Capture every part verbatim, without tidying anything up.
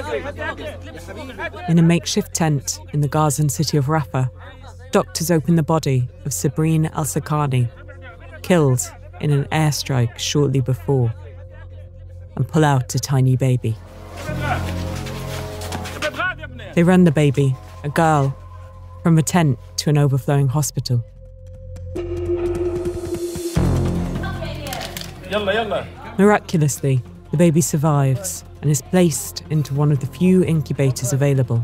In a makeshift tent in the Gazan city of Rafah, doctors open the body of Sabrine Al-Sakani, killed in an airstrike shortly before, and pull out a tiny baby. They run the baby, a girl, from a tent to an overflowing hospital. Miraculously, the baby survives and is placed into one of the few incubators available.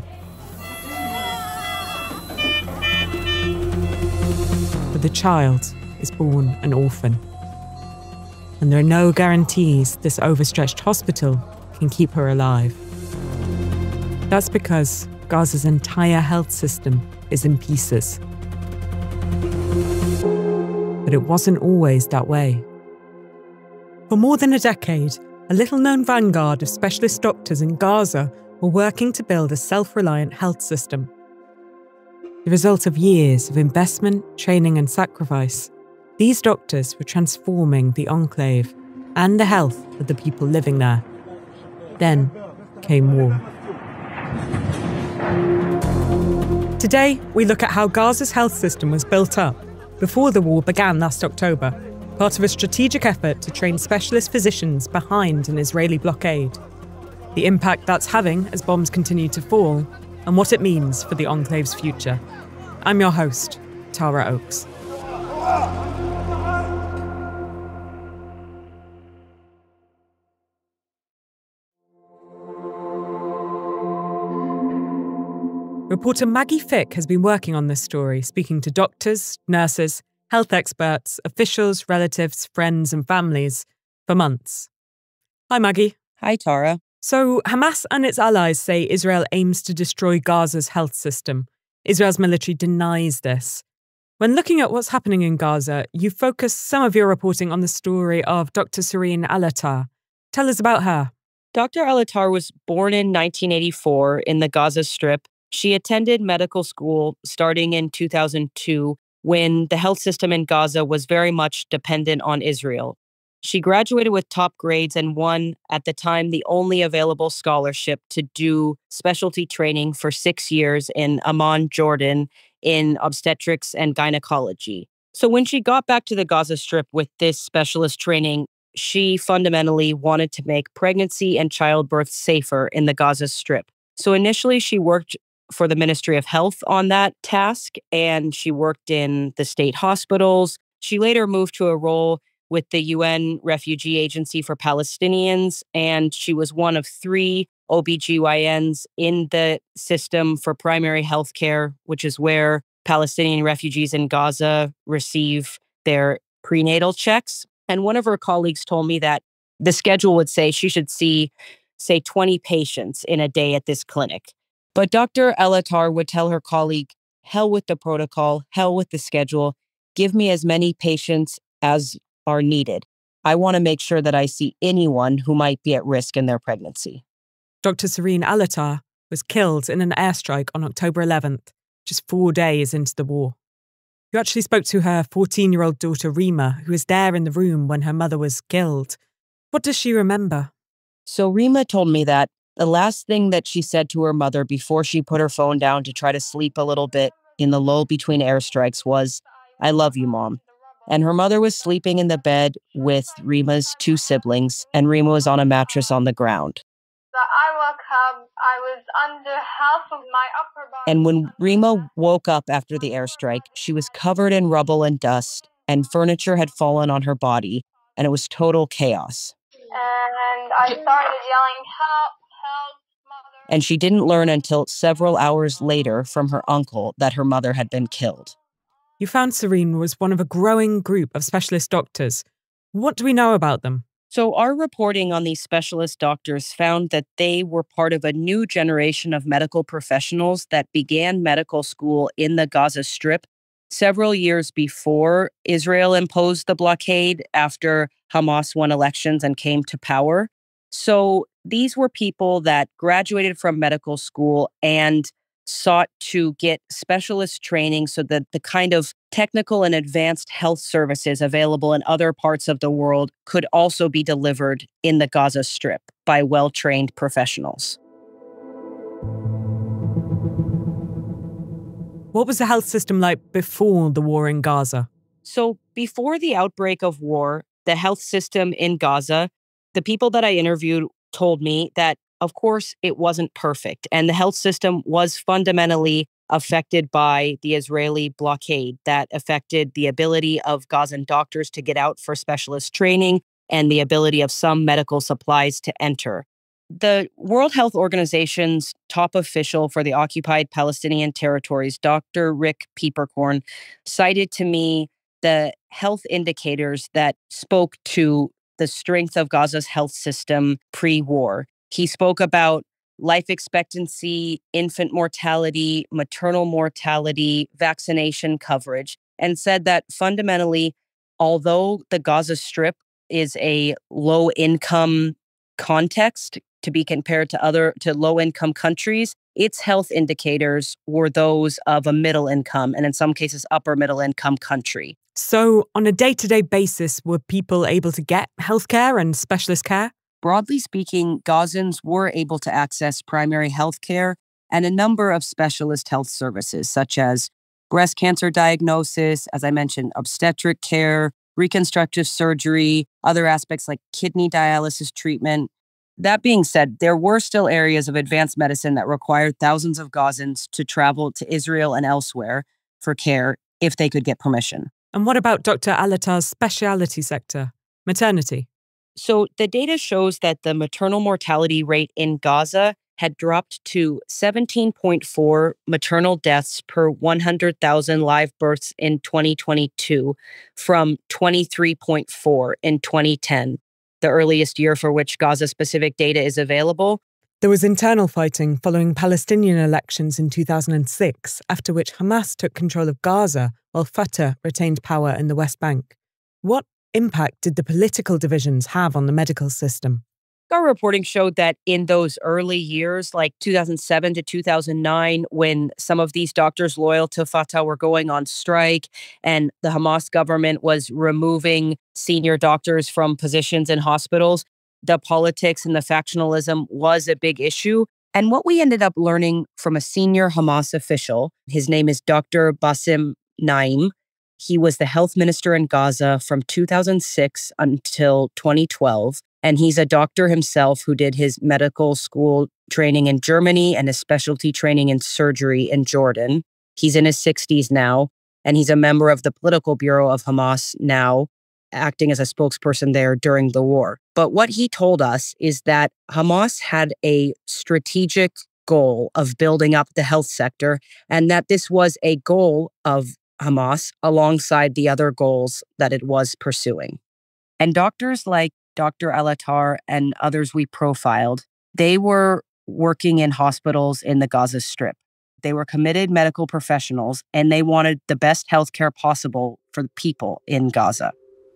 But the child is born an orphan, and there are no guarantees this overstretched hospital can keep her alive. That's because Gaza's entire health system is in pieces. But it wasn't always that way. For more than a decade, a little-known vanguard of specialist doctors in Gaza were working to build a self-reliant health system. The result of years of investment, training and sacrifice, these doctors were transforming the enclave and the health of the people living there. Then came war. Today, we look at how Gaza's health system was built up before the war began last October, part of a strategic effort to train specialist physicians behind an Israeli blockade, the impact that's having as bombs continue to fall, and what it means for the enclave's future. I'm your host, Tara Oakes. Reporter Maggie Fick has been working on this story, speaking to doctors, nurses, health experts, officials, relatives, friends and families for months. Hi, Maggie. Hi, Tara. So Hamas and its allies say Israel aims to destroy Gaza's health system. Israel's military denies this. When looking at what's happening in Gaza, you focus some of your reporting on the story of Doctor Sabrine Al-Attar. Tell us about her. Doctor Al-Attar was born in nineteen eighty-four in the Gaza Strip. She attended medical school starting in two thousand two, when the health system in Gaza was very much dependent on Israel. She graduated with top grades and won, at the time, the only available scholarship to do specialty training for six years in Amman, Jordan, in obstetrics and gynecology. So when she got back to the Gaza Strip with this specialist training, she fundamentally wanted to make pregnancy and childbirth safer in the Gaza Strip. So initially, she worked for the Ministry of Health on that task, and she worked in the state hospitals. She later moved to a role with the U N Refugee Agency for Palestinians, and she was one of three O B G Y Ns in the system for primary health care, which is where Palestinian refugees in Gaza receive their prenatal checks. And one of her colleagues told me that the schedule would say she should see, say, twenty patients in a day at this clinic. But Doctor Al-Attar would tell her colleague, hell with the protocol, hell with the schedule, give me as many patients as are needed. I want to make sure that I see anyone who might be at risk in their pregnancy. Doctor Sabrine Al-Attar was killed in an airstrike on October eleventh, just four days into the war. You actually spoke to her fourteen-year-old daughter Rima, who was there in the room when her mother was killed. What does she remember? So Rima told me that the last thing that she said to her mother before she put her phone down to try to sleep a little bit in the lull between airstrikes was, "I love you, Mom." And her mother was sleeping in the bed with Rima's two siblings, and Rima was on a mattress on the ground. I woke up, I was under half of my upper body. And when Rima woke up after the airstrike, she was covered in rubble and dust, and furniture had fallen on her body, and it was total chaos. And I started yelling, help, help, mother. And she didn't learn until several hours later from her uncle that her mother had been killed. You found Sabrine was one of a growing group of specialist doctors. What do we know about them? So our reporting on these specialist doctors found that they were part of a new generation of medical professionals that began medical school in the Gaza Strip several years before Israel imposed the blockade after Hamas won elections and came to power. So these were people that graduated from medical school and sought to get specialist training so that the kind of technical and advanced health services available in other parts of the world could also be delivered in the Gaza Strip by well-trained professionals. What was the health system like before the war in Gaza? So before the outbreak of war, the health system in Gaza, the people that I interviewed told me that, of course, it wasn't perfect. And the health system was fundamentally affected by the Israeli blockade that affected the ability of Gazan doctors to get out for specialist training and the ability of some medical supplies to enter. The World Health Organization's top official for the occupied Palestinian territories, Doctor Rick Peeperkorn, cited to me the health indicators that spoke to the strength of Gaza's health system pre-war. He spoke about life expectancy, infant mortality, maternal mortality, vaccination coverage, and said that fundamentally, although the Gaza Strip is a low-income context to be compared to other to low-income countries, its health indicators were those of a middle-income and in some cases upper middle-income country. So on a day-to-day basis, were people able to get healthcare and specialist care? Broadly speaking, Gazans were able to access primary health care and a number of specialist health services, such as breast cancer diagnosis, as I mentioned, obstetric care, reconstructive surgery, other aspects like kidney dialysis treatment. That being said, there were still areas of advanced medicine that required thousands of Gazans to travel to Israel and elsewhere for care if they could get permission. And what about Doctor Alatar's specialty sector, maternity? So the data shows that the maternal mortality rate in Gaza had dropped to seventeen point four maternal deaths per one hundred thousand live births in twenty twenty-two from twenty-three point four in twenty ten, the earliest year for which Gaza-specific data is available. There was internal fighting following Palestinian elections in two thousand six, after which Hamas took control of Gaza while Fatah retained power in the West Bank. What impact did the political divisions have on the medical system? Our reporting showed that in those early years, like two thousand seven to two thousand nine, when some of these doctors loyal to Fatah were going on strike and the Hamas government was removing senior doctors from positions in hospitals, the politics and the factionalism was a big issue. And what we ended up learning from a senior Hamas official, his name is Doctor Bassem Naim. He was the health minister in Gaza from two thousand six until twenty twelve. And he's a doctor himself who did his medical school training in Germany and his specialty training in surgery in Jordan. He's in his sixties now, and he's a member of the political bureau of Hamas now, acting as a spokesperson there during the war. But what he told us is that Hamas had a strategic goal of building up the health sector, and that this was a goal of Hamas alongside the other goals that it was pursuing. And doctors like Doctor Alatar and others we profiled, they were working in hospitals in the Gaza Strip. They were committed medical professionals, and they wanted the best healthcare possible for the people in Gaza.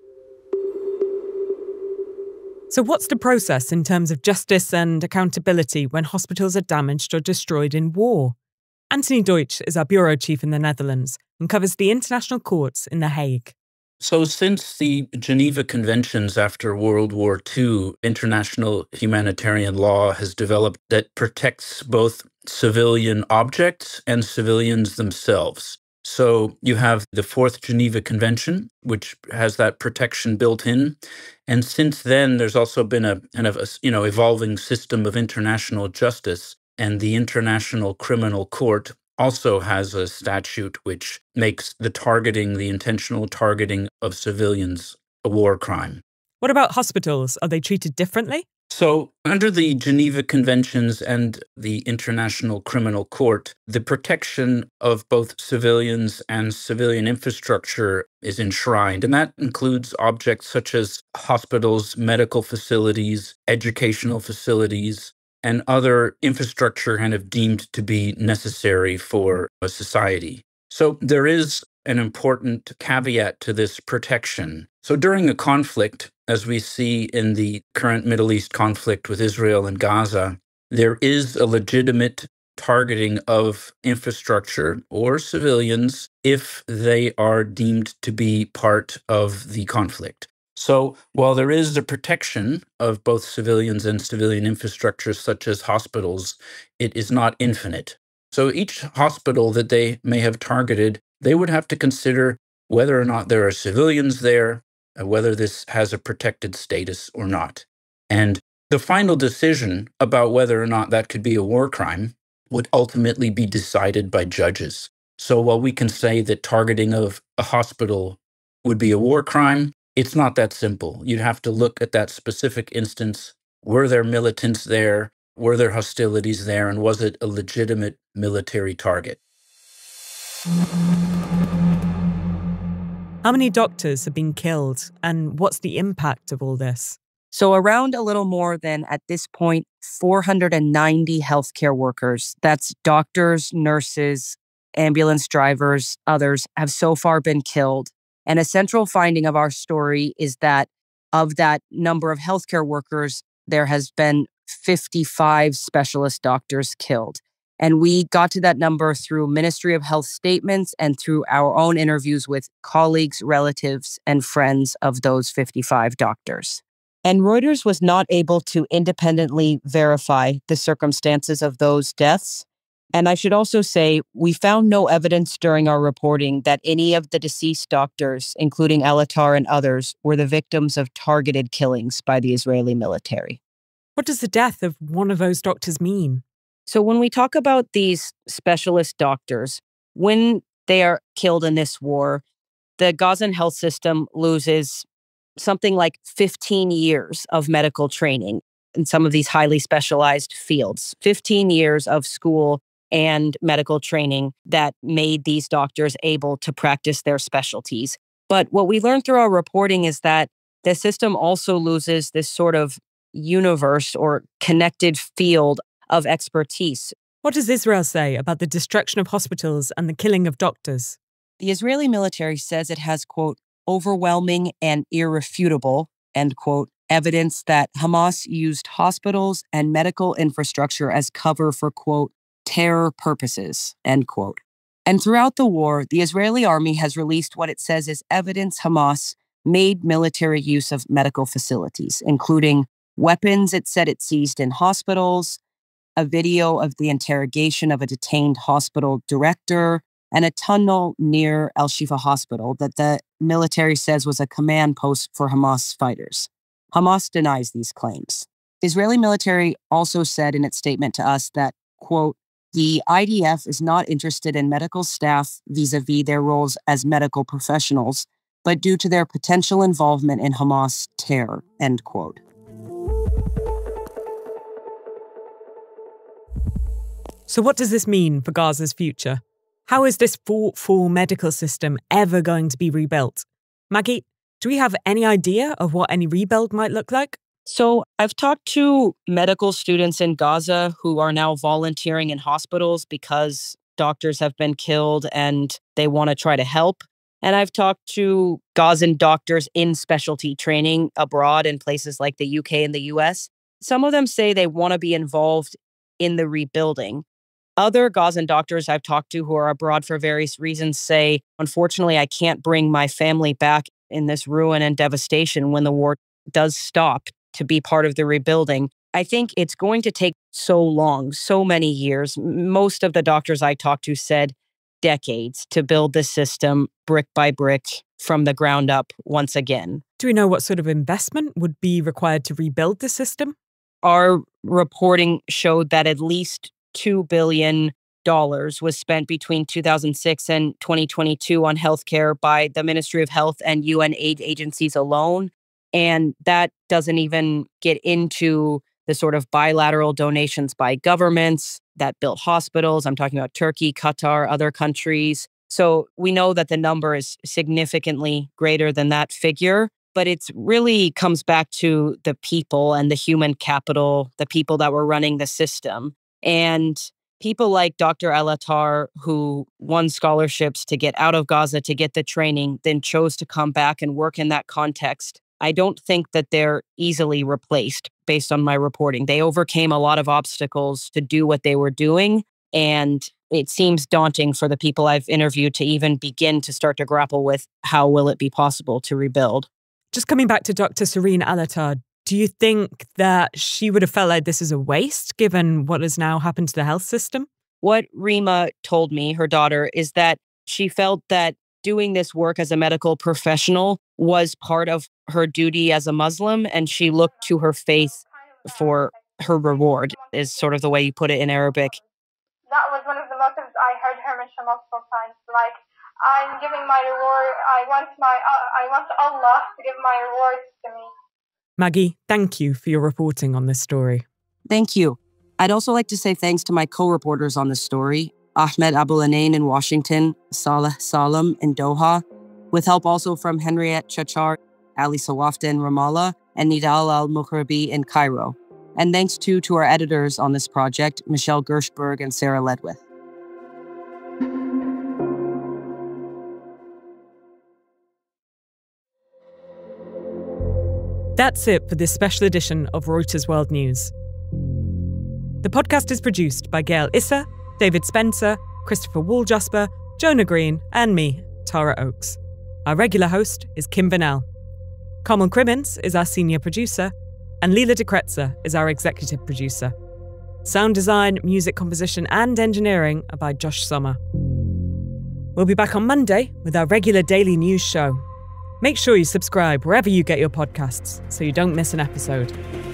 So what's the process in terms of justice and accountability when hospitals are damaged or destroyed in war? Anthony Deutsch is our bureau chief in the Netherlands and covers the international courts in The Hague. So since the Geneva Conventions after World War Two, international humanitarian law has developed that protects both civilian objects and civilians themselves. So you have the Fourth Geneva Convention, which has that protection built in. And since then, there's also been a kind of a, you know, evolving system of international justice, and the International Criminal Court also has a statute which makes the targeting, the intentional targeting of civilians, a war crime. What about hospitals? Are they treated differently? So under the Geneva Conventions and the International Criminal Court, the protection of both civilians and civilian infrastructure is enshrined. And that includes objects such as hospitals, medical facilities, educational facilities, and other infrastructure kind of deemed to be necessary for a society. So there is an important caveat to this protection. So during a conflict, as we see in the current Middle East conflict with Israel and Gaza, there is a legitimate targeting of infrastructure or civilians if they are deemed to be part of the conflict. So while there is the protection of both civilians and civilian infrastructure, such as hospitals, it is not infinite. So each hospital that they may have targeted, they would have to consider whether or not there are civilians there, uh, whether this has a protected status or not. And the final decision about whether or not that could be a war crime would ultimately be decided by judges. So while we can say that targeting of a hospital would be a war crime, it's not that simple. You'd have to look at that specific instance. Were there militants there? Were there hostilities there? And was it a legitimate military target? How many doctors have been killed, and what's the impact of all this? So around a little more than, at this point, four hundred ninety healthcare workers, that's doctors, nurses, ambulance drivers, others, have so far been killed. And a central finding of our story is that of that number of healthcare workers, there has been fifty-five specialist doctors killed. And we got to that number through Ministry of Health statements and through our own interviews with colleagues, relatives, and friends of those fifty-five doctors. And Reuters was not able to independently verify the circumstances of those deaths. And I should also say, we found no evidence during our reporting that any of the deceased doctors, including Elatar and others, were the victims of targeted killings by the Israeli military. What does the death of one of those doctors mean? So when we talk about these specialist doctors, when they are killed in this war, the Gazan health system loses something like fifteen years of medical training in some of these highly specialized fields, fifteen years of school and medical training that made these doctors able to practice their specialties. But what we learned through our reporting is that the system also loses this sort of universe or connected field of expertise. What does Israel say about the destruction of hospitals and the killing of doctors? The Israeli military says it has, quote, overwhelming and irrefutable, end quote, evidence that Hamas used hospitals and medical infrastructure as cover for, quote, terror purposes, end quote. And throughout the war, the Israeli army has released what it says is evidence Hamas made military use of medical facilities, including weapons it said it seized in hospitals, a video of the interrogation of a detained hospital director, and a tunnel near Al Shifa Hospital that the military says was a command post for Hamas fighters. Hamas denies these claims. The Israeli military also said in its statement to us that, quote, the I D F is not interested in medical staff vis-a-vis their roles as medical professionals, but due to their potential involvement in Hamas terror, end quote. So what does this mean for Gaza's future? How is this fought-for medical system ever going to be rebuilt? Maggie, do we have any idea of what any rebuild might look like? So I've talked to medical students in Gaza who are now volunteering in hospitals because doctors have been killed and they want to try to help. And I've talked to Gazan doctors in specialty training abroad in places like the U K and the U S. Some of them say they want to be involved in the rebuilding. Other Gazan doctors I've talked to who are abroad for various reasons say, unfortunately, I can't bring my family back in this ruin and devastation when the war does stop to be part of the rebuilding. I think it's going to take so long, so many years. Most of the doctors I talked to said decades to build the system brick by brick from the ground up once again. Do we know what sort of investment would be required to rebuild the system? Our reporting showed that at least two billion dollars was spent between two thousand six and twenty twenty-two on healthcare by the Ministry of Health and U N aid agencies alone. And that doesn't even get into the sort of bilateral donations by governments that built hospitals. I'm talking about Turkey, Qatar, other countries. So we know that the number is significantly greater than that figure. But it really comes back to the people and the human capital, the people that were running the system. And people like Doctor Elatar, who won scholarships to get out of Gaza to get the training, then chose to come back and work in that context. I don't think that they're easily replaced based on my reporting. They overcame a lot of obstacles to do what they were doing. And it seems daunting for the people I've interviewed to even begin to start to grapple with how will it be possible to rebuild. Just coming back to Doctor Sirine Elatar, do you think that she would have felt like this is a waste given what has now happened to the health system? What Rima told me, her daughter, is that she felt that doing this work as a medical professional was part of her duty as a Muslim, and she looked to her faith for her reward, is sort of the way you put it in Arabic. That was one of the motives I heard her mention multiple times. Like, I'm giving my reward. I want my. Uh, I want Allah to give my rewards to me. Maggie, thank you for your reporting on this story. Thank you. I'd also like to say thanks to my co-reporters on this story, Ahmed Abul-Anain in Washington, Saleh Salem in Doha, with help also from Henriette Chachar, Ali Sawafta in Ramallah, and Nidal Al-Mukhrabi in Cairo. And thanks too to our editors on this project, Michelle Gershberg and Sarah Ledwith. That's it for this special edition of Reuters World News. The podcast is produced by Gail Issa, David Spencer, Christopher Walljasper, Jonah Green, and me, Tara Oakes. Our regular host is Kim Bennell. Carmel Crimmins is our senior producer, and Leela DeKretzer is our executive producer. Sound design, music composition, and engineering are by Josh Sommer. We'll be back on Monday with our regular daily news show. Make sure you subscribe wherever you get your podcasts so you don't miss an episode.